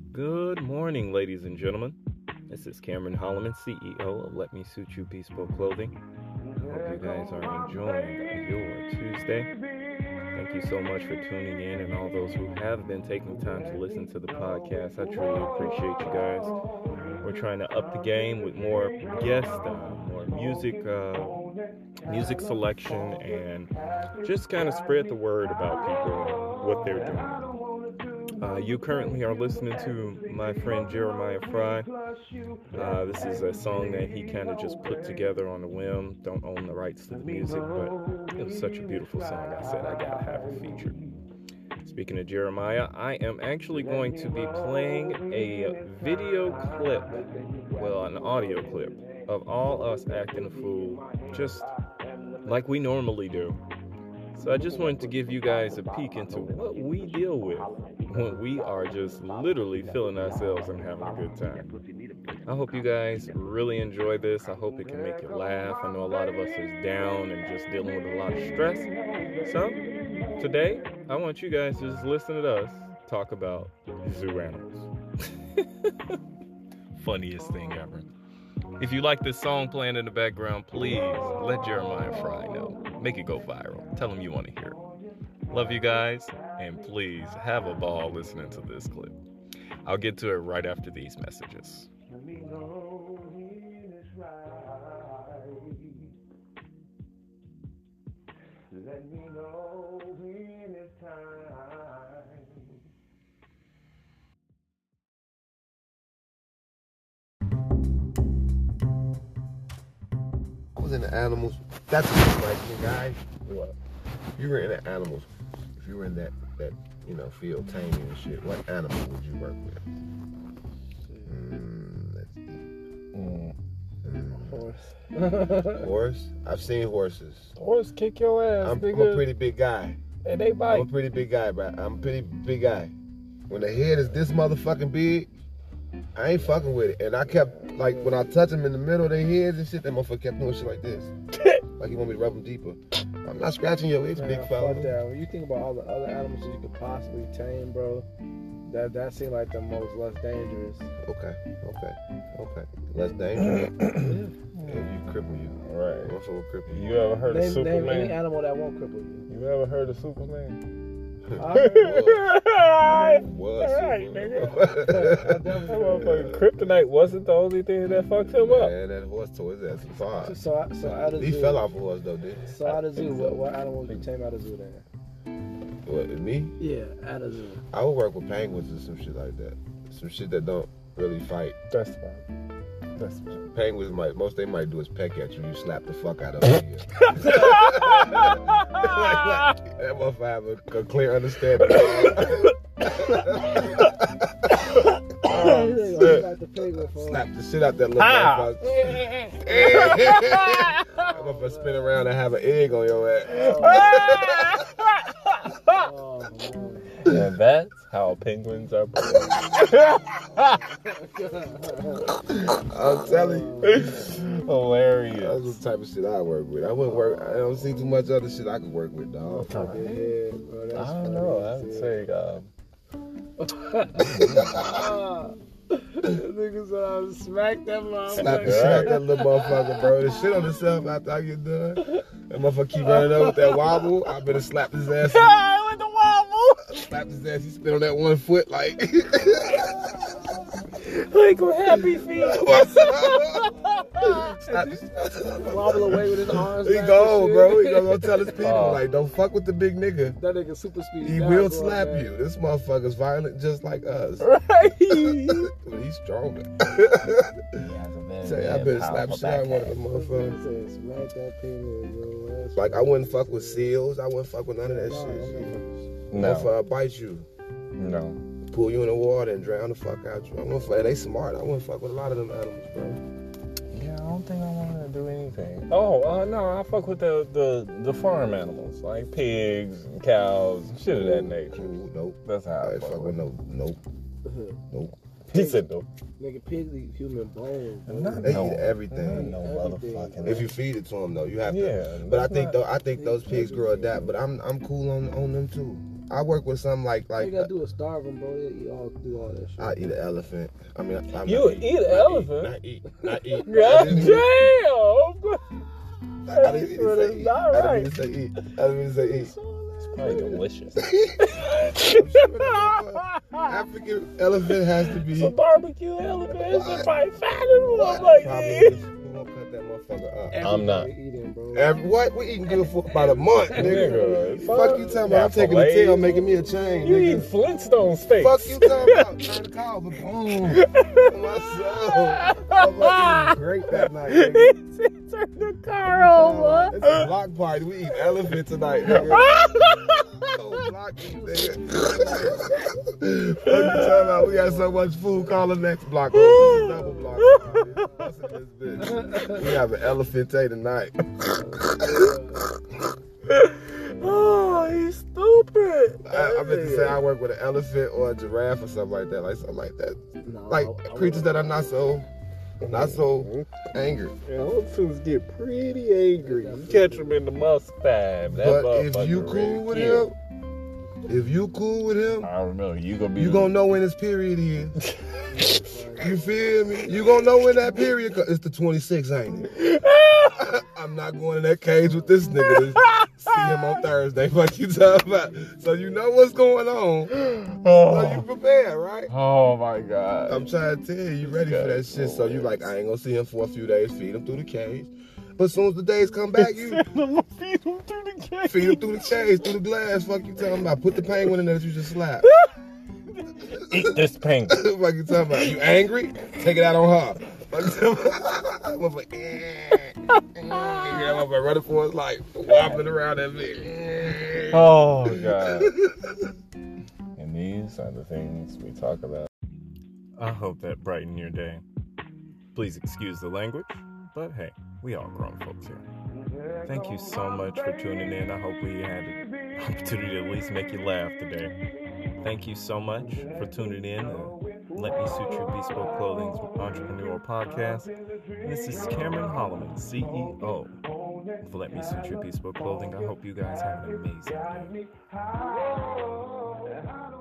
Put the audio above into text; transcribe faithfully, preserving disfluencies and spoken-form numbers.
Good morning, ladies and gentlemen. This is Cameron Holloman, C E O of Let Me Suit You Bespoke Clothing. I hope you guys are enjoying your Tuesday. Thank you so much for tuning in, and all those who have been taking time to listen to the podcast. I truly appreciate you guys. We're trying to up the game with more guests, uh, more music, uh, music selection, and just kind of spread the word about people and what they're doing. Uh, you currently are listening to my friend Jeremiah Fry. Uh, this is a song that he kind of just put together on a whim. Don't own the rights to the music, but it was such a beautiful song. I said I gotta have it featured. Speaking of Jeremiah, I am actually going to be playing a video clip, well, an audio clip, of all us acting a fool, just like we normally do. So I just wanted to give you guys a peek into what we deal with when we are just literally feeling ourselves and having a good time. I hope you guys really enjoy this. I hope it can make you laugh. I know a lot of us is down and just dealing with a lot of stress. So today, I want you guys to just listen to us talk about zoo animals. Funniest thing ever. If you like this song playing in the background, please let Jeremiah Fry know. Make it go viral. Tell him you want to hear it. Love you guys, and please have a ball listening to this clip. I'll get to it right after these messages. Let me know when it's right. Let me know when it's time. I was in the animals. That's a good question, guys. What? If you were in the animals, if you were in that, that you know, field taming and shit, what animal would you work with? Mm, let's see. Mm. Mm. Horse. Horse? I've seen horses. Horse kick your ass, I'm, I'm nigga. a pretty big guy. And they bite. I'm a pretty big guy, bro. I'm a pretty big guy. When the head is this motherfucking big, I ain't fucking with it. And I kept, like, when I touch them in the middle of their heads and shit, that motherfucker kept doing shit like this. Like he want me to rub them deeper. I'm not scratching your itch, Man, big fella. fuck that. When you think about all the other animals that you could possibly tame, bro, that that seemed like the most less dangerous. Okay, okay, okay. Less dangerous. Yeah, you cripple you. All right. Also will cripple you. You ever heard name, of Superman? Name any animal that won't cripple you. You ever heard of Superman? Was. Was. Alright, Superman. That motherfucking kryptonite wasn't the only thing that fucked him up. Man, that horse tore his ass apart. So, so, so out of He zoo, fell off a horse though, didn't he? So out of zoo, what, what animal would you tame out of zoo then? What, me? Yeah, out of zoo. I would work with penguins or some shit like that. Some shit that don't really fight. That's fine. That's fine. Penguins might, most they might do is peck at you. You slap the fuck out of them. like, like, that motherfucker have a, a clear understanding. Slap the shit out that little Ah. motherfucker. That motherfucker spin around and have an egg on your ass. Oh, man. And that's how penguins are born. I'm telling you. That's Hilarious. the type of shit I work with. I wouldn't work. I don't see too much other shit I could work with, dog. Yeah, bro, that's I don't funny know. as I would hell. say, um, Niggas said I would smack that Slap motherfucker. the shit out that little motherfucker, bro. The shit on himself after I get done. That motherfucker keep running up with that wobble. I better slap his ass. with the wobble. Slap his ass. He spit on that one foot like. Like with happy feet. Wobble away with his arms. He back go, and bro. shit. He gonna go tell his people, Oh. like, don't fuck with the big nigga. That nigga super speed. He down, will bro, slap man. you. This motherfucker's violent just like us. Right. But he's stronger. Say, I better slap shit out of one of them motherfuckers. Said, smack that penguin, bro. That's Like, I wouldn't fuck with seals. I wouldn't fuck with none of that shit. No. Motherfucker bite you. No. Pull you in the water and drown the fuck out you. I wouldn't fuck. They smart. I wouldn't fuck with a lot of them animals, bro. Yeah, I don't think I want to do anything. Oh, uh, no, I fuck with the, the, the farm animals, like pigs and cows and shit of that nature. Ooh, nope. That's how I I ain't fuck fuck with with them. no, nope, nope. He said no. Nigga, pigs eat human bones. bro. Not They no, eat everything. No Everything. motherfucking. If you feed it to them, though, you have Yeah, to. But I that's think not- though, I think those pigs grow adapt. But I'm I'm cool on on them too. I work with something like All you like gotta do is starve them, bro. They eat all, do all that shit. I eat an elephant. I mean, I'm You not eat eat, an not elephant? Not eat. Not eat. God I didn't- damn! I didn't mean to But say it's eat. not I right. didn't mean to say eat. I didn't mean to say eat. It's probably delicious. I'm sure that African elephant has to be. Some barbecue elephant. It's probably fatter one like Probably this. we won't cut that motherfucker up. I'm not. Everybody Eating, bro. Every, what? We eating good for about a month, nigga. Nigga, Fuck you talking about? I'm taking the tail, making me a chain, You eat nigga. Flintstone steaks. Fuck you talking about? Turn the car, but boom. My soul. I'm like eating great that night, nigga. Turn the car over. It's a block party. We eat elephant tonight, nigga. Oh, block eat, nigga. Fuck you talking about? We got so much food. Call the next block over. It's a double block party. What's in this bitch? We have an elephant day tonight. Oh, he's stupid. I, I meant to say I work with an elephant or a giraffe or something like that, like something like that. No, Like I- I creatures that are not so, not so angry. Yeah, those tunes get pretty angry. You catch them in the mustache. That But if motherfucker you ready cool to with kill. him, if you cool with him, I don't know. You gonna be. you the- gonna know when his period is. You feel me? You gonna know when that period co- it's the twenty-sixth, ain't it? I'm not going in that cage with this nigga to see him on Thursday. Fuck you talking about. So you know what's going on. So you prepared, right? Oh my God. I'm trying to tell you, you ready for that shit. So you like, I ain't gonna see him for a few days, feed him through the cage. But as soon as the days come back, you I'm gonna feed him through the cage. feed him through the cage, through the glass. Fuck you talking about. Put the penguin in there that you just slapped. Eat this penguin. Fuck you talking about. You angry? Take it out on her. Fuck you talking about. Motherfucker, eh, eh. Yeah, motherfucker running for his life, wobbling around that bitch. Oh God. And these are the things we talk about. I hope that brightened your day. Please excuse the language, but hey, we all grown folks here. Thank you so much for tuning in. I hope we had an opportunity to at least make you laugh today. Thank you so much for tuning in to Let Me Suit You Bespoke Clothing's Entrepreneur Podcast. And this is Cameron Holloman, C E O of Let Me Suit You Bespoke Clothing. I hope you guys have an amazing day.